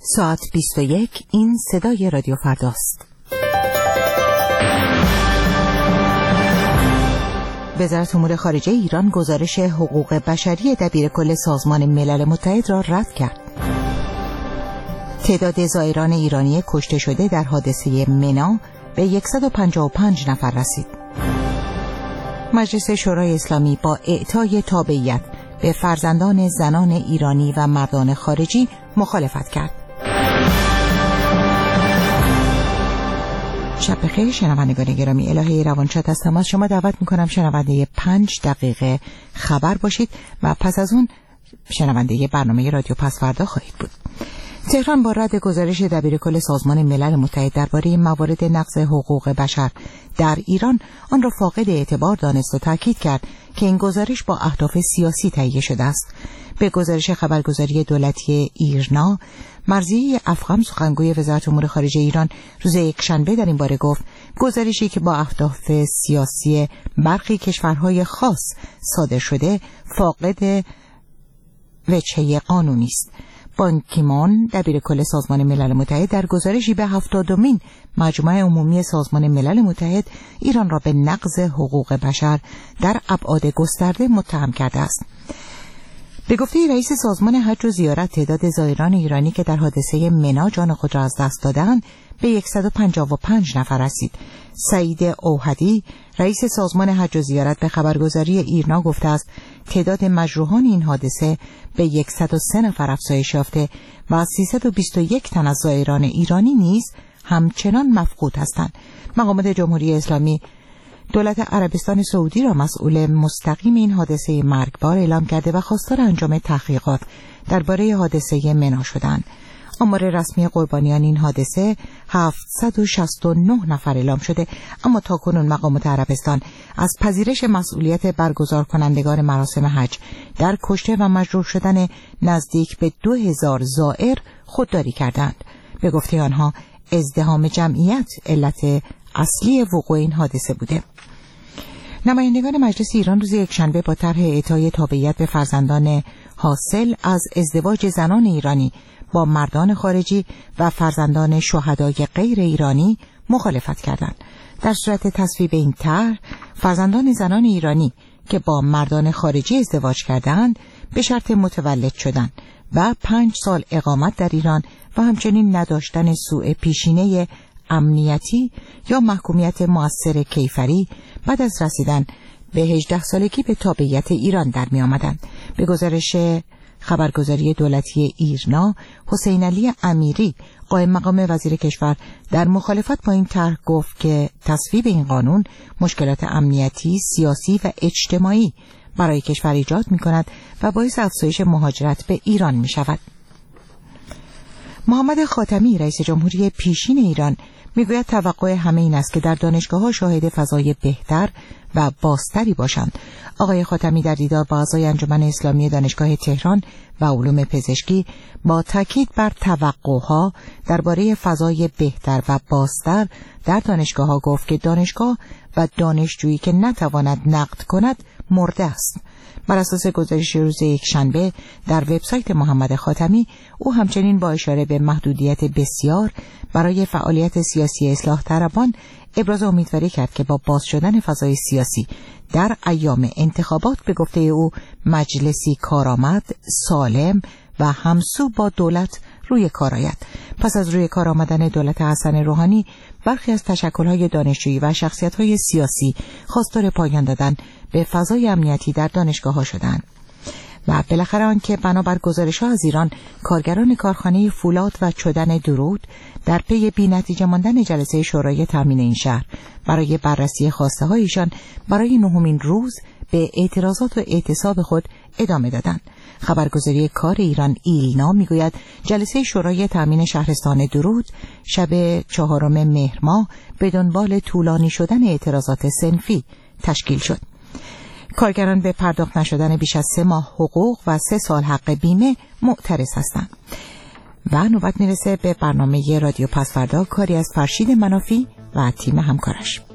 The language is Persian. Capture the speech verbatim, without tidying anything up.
ساعت بیست و یک. این صدای رادیو فرداست. وزارت امور خارجه ایران گزارش حقوق بشری دبیرکل سازمان ملل متحد را رد کرد. تعداد زائران ایرانی کشته شده در حادثه منا به صد و پنجاه و پنج نفر رسید. مجلس شورای اسلامی با اعطای تابعیت به فرزندان زنان ایرانی و مردان خارجی مخالفت کرد. شب بخیر شنوندگان گرامی، الهه روانشاد هستم. از شما دعوت میکنم شنونده پنج دقیقه خبر باشید و پس از اون شنونده برنامه رادیو پس فردا خواهید بود. تهران با رد گزارش دبیرکل سازمان ملل متحد درباره موارد نقض حقوق بشر در ایران آن را فاقد اعتبار دانست و تاکید کرد که این گزارش با اهداف سیاسی تهیه شده است. به گزارش خبرگزاری دولتی ایرنا، مرضیه افخم سخنگوی وزارت امور خارجه ایران روز یکشنبه در این باره گفت گزارشی که با اهداف سیاسی برخی کشورهای خاص صادر شده فاقد وجهه قانونی است. بان کی مون دبیرکل سازمان ملل متحد در گزارشی به هفتادمین مجمع عمومی سازمان ملل متحد ایران را به نقض حقوق بشر در ابعاد گسترده متهم کرده است. به گفته رئیس سازمان حج و زیارت، تعداد زائران ایرانی که در حادثه منا جان خود را از دست دادند به صد و پنجاه و پنج نفر رسید. سعید اوحدی، رئیس سازمان حج و زیارت، به خبرگزاری ایرنا گفته است تعداد مجروحان این حادثه به صد و سه نفر افزایش یافته و سیصد و بیست و یک تن از زائران ایرانی نیز همچنان مفقود هستند. مقامات جمهوری اسلامی دولت عربستان سعودی را مسئول مستقیم این حادثه مرگبار اعلام کرده و خواستار انجام تحقیقات درباره حادثه منا شدند. آمار رسمی قربانیان این حادثه هفتصد و شصت و نه نفر اعلام شده، اما تاکنون مقامات عربستان از پذیرش مسئولیت برگزار کنندگان مراسم حج در کشته و مجروح شدن نزدیک به دو هزار زائر خودداری کردند. به گفته آنها ازدحام جمعیت علت اصلی وقوع این حادثه بوده. نمایندگان مجلس ایران روز یکشنبه با طرح اعطای تابعیت به فرزندان حاصل از ازدواج زنان ایرانی با مردان خارجی و فرزندان شهدای غیر ایرانی مخالفت کردند. در صورت تصویب این طرح، فرزندان زنان ایرانی که با مردان خارجی ازدواج کردند به شرط متولد شدن و پنج سال اقامت در ایران و همچنین نداشتن سوء پیشینه امنیتی یا محکومیت مؤثر کیفری بعد از رسیدن به هجده سالگی به تابعیت ایران در می آمدند. به گزارش خبرگزاری دولتی ایرنا، حسین علی امیری، قائم مقام وزیر کشور، در مخالفت با این طرح گفت که تصویب این قانون مشکلات امنیتی، سیاسی و اجتماعی برای کشور ایجاد می کند و باعث افزایش مهاجرت به ایران می شود. محمد خاتمی، رئیس جمهوری پیشین ایران، میگوید توقع همه این است که در دانشگاه‌ها شاهد فضای بهتر و بازتری باشند. آقای خاتمی در دیدار با اعضای انجمن اسلامی دانشگاه تهران و علوم پزشکی با تاکید بر توقعها درباره فضای بهتر و بازتر در دانشگاه‌ها گفت که دانشگاه و دانشجویی که نتواند نقد کند مرده است. بر اساس گزارش روز یکشنبه در وبسایت محمد خاتمی، او همچنین با اشاره به محدودیت بسیار برای فعالیت سیاسی اصلاح طلبان ابراز امیدواری کرد که با باز شدن فضای سیاسی در ایام انتخابات به گفته او مجلسی کارآمد، سالم و همسو با دولت روی کار آید. پس از روی کار آمدن دولت حسن روحانی، برخی از تشکل‌های دانشجویی و شخصیت‌های سیاسی خواستار پایان دادن به فضای امنیتی در دانشگاه‌ها شدند. و بالاخره آنکه بنابر گزارش‌ها از ایران کارگران کارخانه فولاد و چدن درود در پی بی‌نتیجه ماندن جلسه شورای تامین این شهر برای بررسی خواسته هایشان برای نهمین روز به اعتراضات و اعتصاب خود ادامه دادند. خبرگزاری کار ایران ایلنا میگوید جلسه شورای تامین شهرستان درود شب چهارم مهر ماه به دنبال طولانی شدن اعتراضات صنفی تشکیل شد. کارگران به پرداخت نشدن بیش از سه ماه حقوق و سه سال حق بیمه معترض هستند. و نوبت میرسه به برنامه رادیو پس فردا، کاری از فرشید منافی و تیم همکارش.